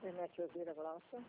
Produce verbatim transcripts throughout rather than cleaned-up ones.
internet eu vira grossa.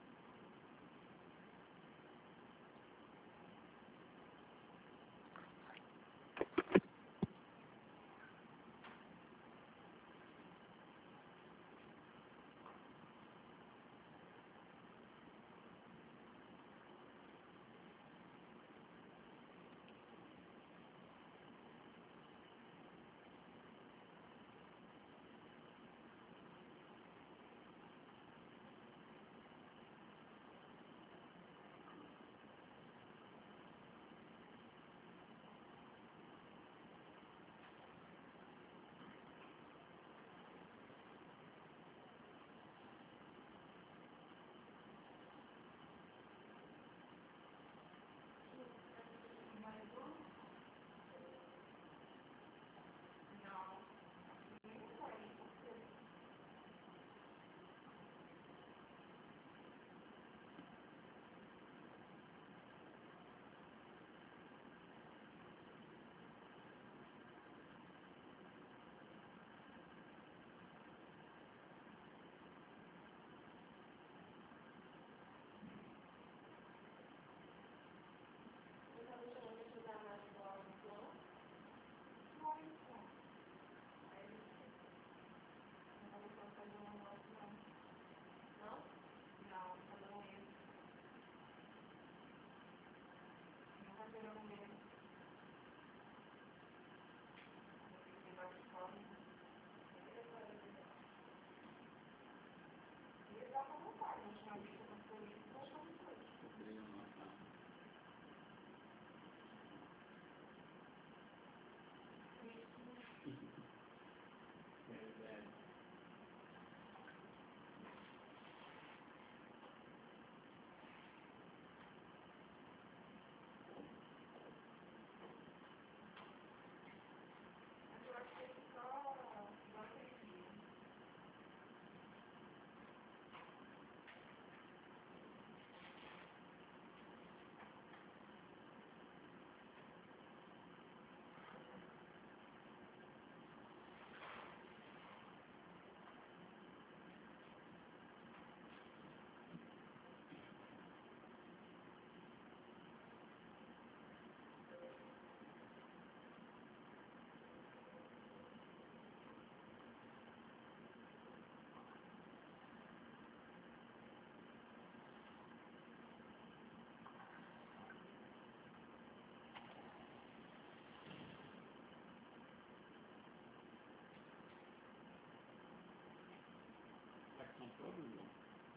São todos, não?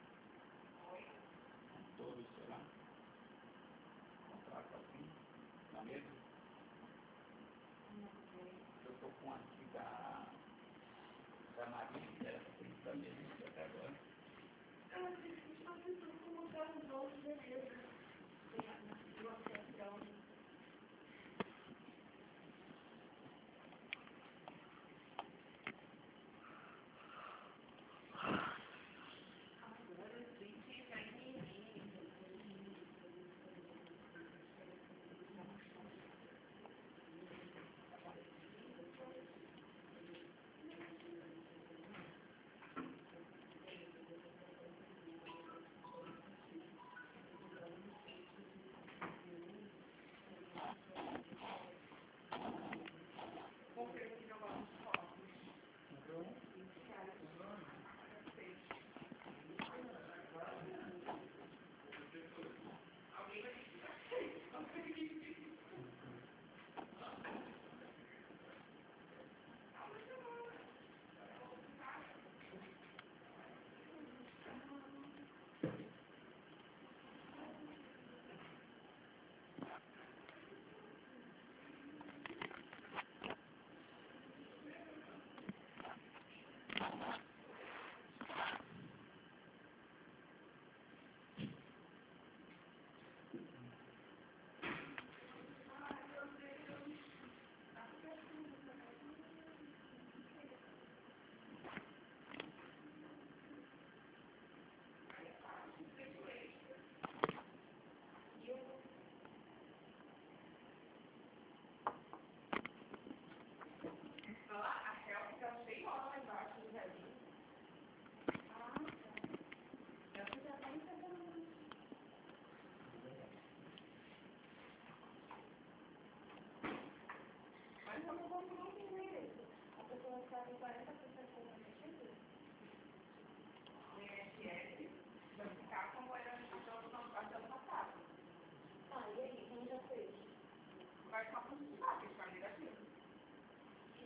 São todos, será? Contrato assim, na mesa? Eu estou com aqui da, da Maria, que era da mesa até agora. Eu acredito que você precisa colocar os outros beleza. Eu aceito.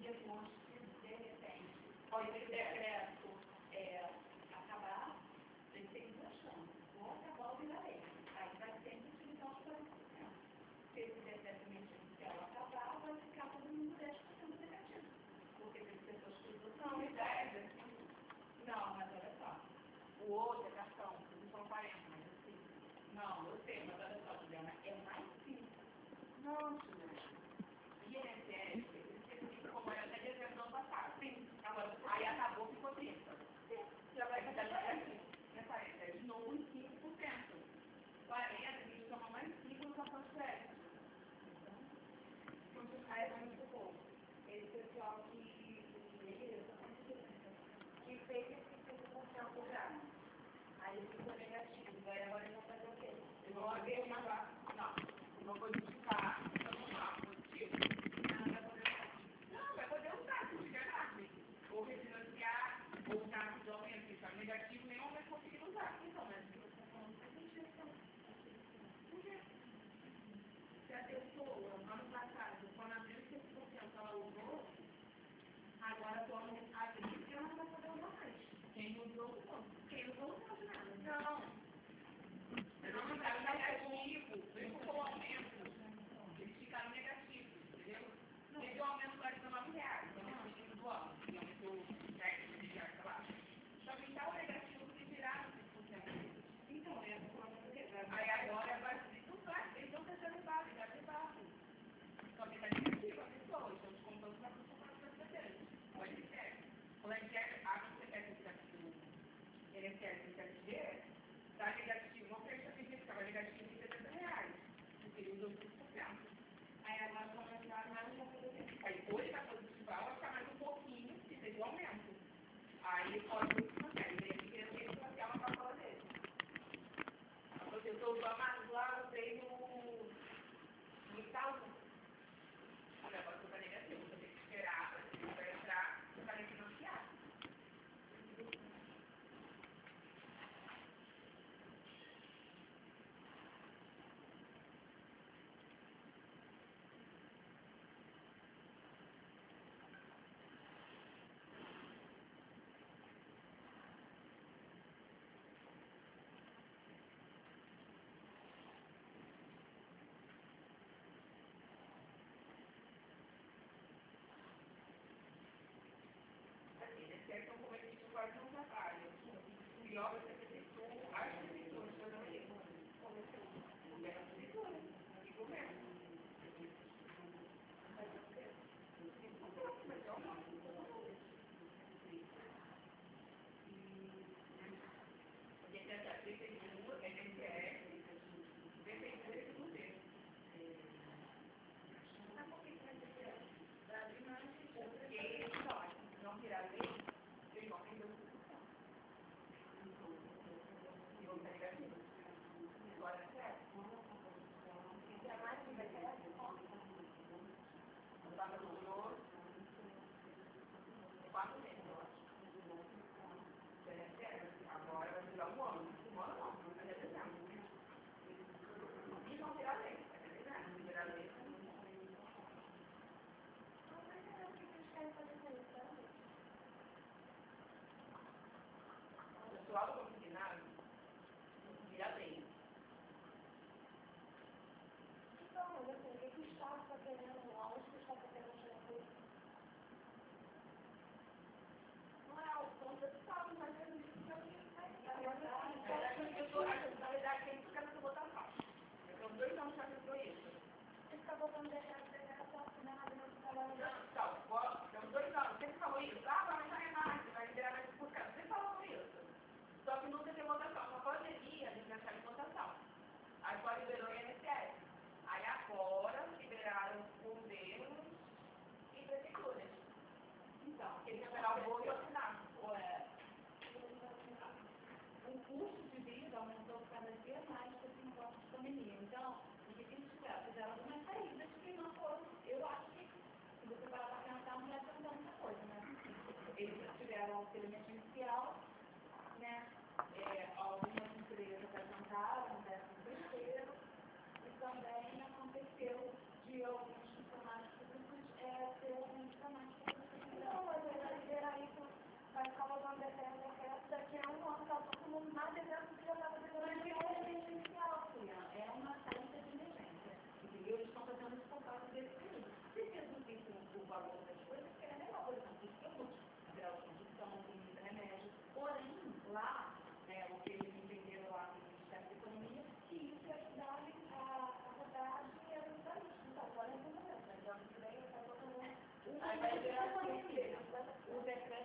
depois, se de repente, pode o decreto é, acabar, tem que ter duas chances. Ou acabar ou virar lei. Aí vai sempre utilizar os quarenta por cento. Se esse decreto emergencial acabar, vai ficar todo mundo dez por cento negativo. Porque tem pessoas que usam dez, não, mas olha só. O outro é cartão, eles são quarenta, mas assim. Não, eu sei, mas olha só, Juliana, é mais simples. Não, Juliana. I N S S, como era até dezembro do ano passado. Sim. Agora, aí acabou, ficou trinta. Sim. Já vai ficar nessa época, de novo em cinco por cento. quarenta, a gente toma mais cinco no cartão de crédito. Então, aí é muito pouco. Esse pessoal que que fez esse cinco por cento já. Aí ficou negativo. Daí agora ele vai fazer o quê? Eu vou ver uma vaga. Não. Eu vou modificar. Eu não faço. Positivo. Não, vai poder usar. Não, vai poder usar, se tiver nada. Ou refinanciar, ou usar de aumento. Se está negativo, nenhum vai conseguir usar. Então, mas você está falando que a gente vai estar. Por quê? Se a pessoa, ano passado, quando abriu cinco por cento, ela usou, agora quando abrir, ela não vai poder usar mais. Quem usou, não. Quem usou, não faz nada. Não. Não ficaram negativos, mesmo com o aumento, eles ficaram negativos, entendeu? Teve um aumento para dezenove reais, no início do ano, e aumentou dez reais, sei lá. Só que estava negativo porque tiraram cinco por cento. Então, é a aí agora vai ser tudo vai, eles vão ter derrubado, já derrubado. Só que está negativo a pessoa, então os companheiros vão comprar para as pessoas. O I N S S, o I N S S, a não ser que o I N S S quer dizer, está negativo, não fecha a que estava negativo de setenta reais, porque ele usou cinco por cento. Aí agora começar mais um pouco. Aí hoje vai positivar, vai ficar mais um pouquinho, que teve um aumento. Aí pode consegue, ele queria ter que fazer uma calcula dele. Porque eu estou usando lá, eu tenho no Itaú. Olha, agora você está negativo, você tem que esperar, você vai entrar, você vai refinanciar. Então, como é que isso quase não trabalha? O pior vai ser que as pessoas fazendo isso. Como é que é? É a prefeitura. E o governo. Vai ser vai ser o nome. E tem a prefeitura, a I N S S, prefeitura e governo. Sabe por que vai ser? Brasil não é porque não virar lei. Eles vão ter dois por cento. E vão ter negativo. Agora é certo. E a mais que vai ter a resposta. Não dá para o senhor. Quatro meses, eu acho. É certo. Agora vai virar um ano. Um ano não, vai ser dezembro. E vão virar lei. Vai ser dezembro. Se virar lei. Não vai ter o que eles querem fazer com isso, pessoal do combinado vira lei. Então, mas assim, o que o Estado está querendo lá, onde o Estado está querendo chegar com isso? Não é ao ponto do Estado, mas é isso que eu tenho. Na verdade, tem que ficar nessa votação. Eu tenho dois anos já que eu estou isso. Você está votando deixar de pegar a sua assinada no trabalho? Não, temos dois anos. Você que falou isso? Ah, vai aumentar a mais, vai liberar mais por cento. Você falou isso. Só que nunca tem votação. Uma pandemia, a gente vai achar de votação. Aí só liberou o I N S S. Aí agora liberaram governos e prefeituras. Então, tem que esperar o voo e assinar. O custo de vida aumentou cada dia mais por conta da pandemia. Então, o que eles fizeram? Fizeram algumas saídas que não foram. Eu acho que, se você parar para pensar, não vai mudar muita coisa, né? Eles tiveram auxílio emergencial, né? É, algumas empresas apresentaram um décimo terceiro e também aconteceu de alguns funcionários públicos é, ter alguns funcionários públicos mas eu acho que já estava fazendo uma emergencial, é uma saída de emergência. Entendeu? Eles estão fazendo isso por causa desse período. Se reduzissem o valor das coisas, que era melhor, por exemplo, os produtos, material de construção, comida, remédio. Porém, lá, né, o que eles entenderam lá no Ministério da Economia, que isso ia ajudar a, a rodar dinheiro no país. Então, agora é o momento, né? Já me veio, eu estava falando. Aí vai gerar o decreto